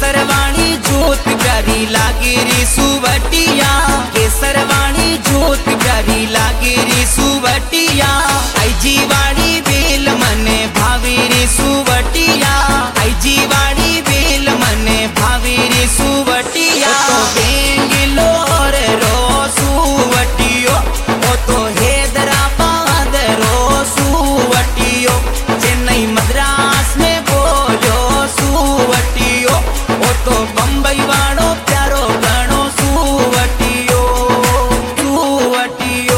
केसरवाणी जोत प्यारी लागे रे सुवटिया, केसरवाणी जोत प्यारी लागे रे सुवटिया। आई जीवाड़ी बेल मने भावे रे सुवटिया, आई जीवाड़ी बेल मने भावे रे सुवटिया। तो बेंगलोर रो सुवटियो, ओ तो हैदराबाद रो सुवटियो, चेन्नई मद्रास में बोलो सुवटियो, ओ तो बम्बई वाड़ो प्यारो गणो सुवटियो सुवटियो।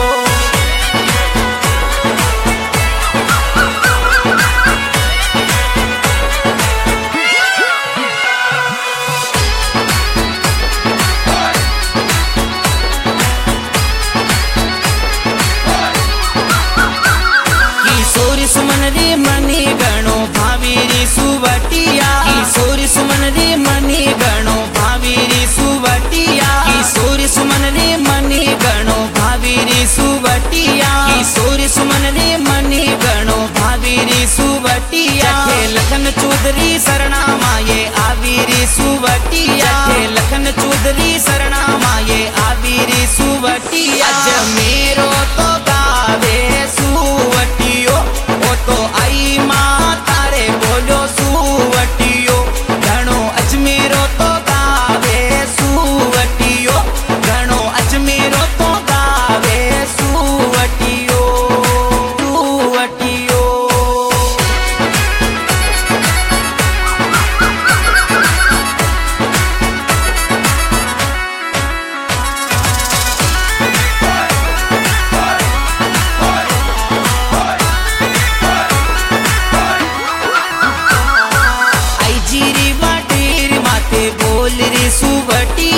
किशोरी सुमन रे मनी गणो भावी रे सुवटिया, किशोरी सुमन रे मनी गणो भावी रे सुवटिया, किशोरी सुमन रे मनी गणो भावी रे सुवटिया, किशोरी सुमन रे मनी गणो भावी रे सुवटिया। लखन चौधरी शरणा माये आवी रे सुवटिया, लखन चौधरी शरणा माये आवी रे सुवटिया। अजमेरो तो गावे सुवटियो, ओ तो आई माँ तारे बोलो सुवटियो, घणो अजमेरो तो गावे सुवटियो, घणो अजमेरो तो गावे सुवटियो सुवटियो। बोल रे सुवटिया,